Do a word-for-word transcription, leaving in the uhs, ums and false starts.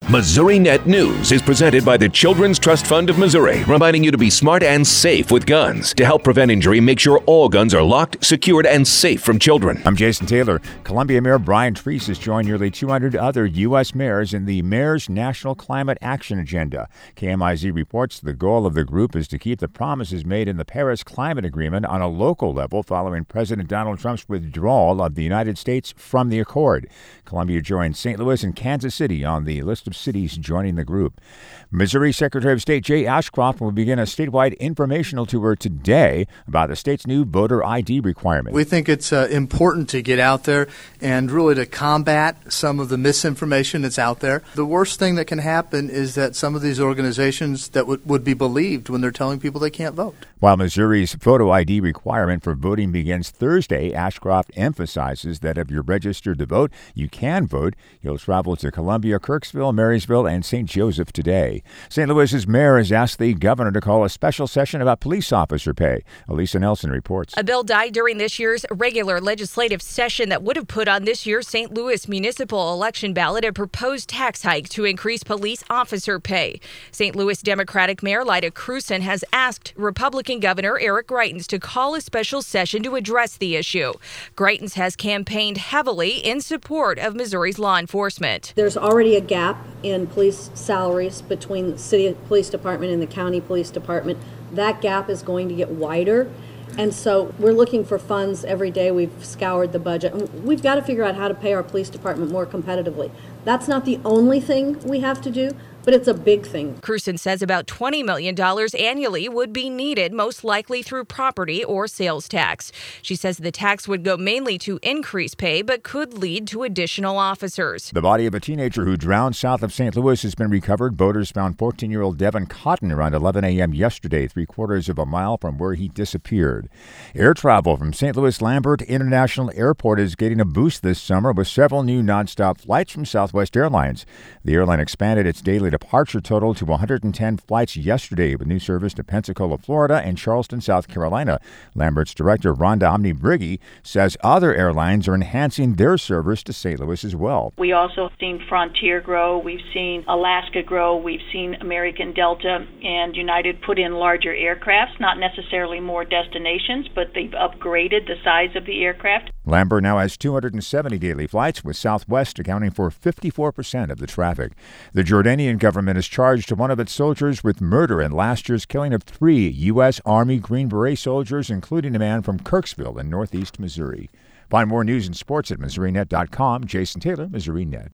Missouri Net News is presented by the Children's Trust Fund of Missouri, reminding you to be smart and safe with guns. To help prevent injury, make sure all guns are locked, secured, and safe from children. I'm Jason Taylor. Columbia Mayor Brian Treese has joined nearly two hundred other U S mayors in the Mayor's National Climate Action Agenda. K M I Z reports the goal of the group is to keep the promises made in the Paris Climate Agreement on a local level following President Donald Trump's withdrawal of the United States from the accord. Columbia joined Saint Louis and Kansas City on the list of cities joining the group. Missouri Secretary of State Jay Ashcroft will begin a statewide informational tour today about the state's new voter I D requirement. We think it's uh, important to get out there and really to combat some of the misinformation that's out there. The worst thing that can happen is that some of these organizations that would, would be believed when they're telling people they can't vote. While Missouri's photo I D requirement for voting begins Thursday, Ashcroft emphasizes that if you're registered to vote, you can vote. He'll travel to Columbia, Kirksville, Marysville, and Saint Joseph today. Saint Louis's mayor has asked the governor to call a special session about police officer pay. Elisa Nelson reports. A bill died during this year's regular legislative session that would have put on this year's Saint Louis municipal election ballot a proposed tax hike to increase police officer pay. Saint Louis Democratic Mayor Lyda Krewson has asked Republican Governor Eric Greitens to call a special session to address the issue. Greitens has campaigned heavily in support of Missouri's law enforcement. There's already a gap in police salaries between the city police department and the county police department. That gap is going to get wider. And so we're looking for funds every day. We've scoured the budget. We've got to figure out how to pay our police department more competitively. That's not the only thing we have to do, but it's a big thing. Krewson says about twenty million dollars annually would be needed, most likely through property or sales tax. She says the tax would go mainly to increase pay, but could lead to additional officers. The body of a teenager who drowned south of Saint Louis has been recovered. Boaters found fourteen-year-old Devin Cotton around eleven a.m. yesterday, three quarters of a mile from where he disappeared. Air travel from Saint Louis Lambert International Airport is getting a boost this summer with several new nonstop flights from Southwest Airlines. The airline expanded its daily departure total to one hundred ten flights yesterday with new service to Pensacola, Florida and Charleston, South Carolina. Lambert's director, Rhonda Omnibriggi, says other airlines are enhancing their service to Saint Louis as well. We also have seen Frontier grow. We've seen Alaska grow. We've seen American Delta and United put in larger aircrafts, not necessarily more destinations, but they've upgraded the size of the aircraft. Lambert now has two hundred seventy daily flights, with Southwest accounting for fifty-four percent of the traffic. The Jordanian government has charged one of its soldiers with murder in last year's killing of three U S. Army Green Beret soldiers, including a man from Kirksville in northeast Missouri. Find more news and sports at Missouri Net dot com. Jason Taylor, Missouri Net.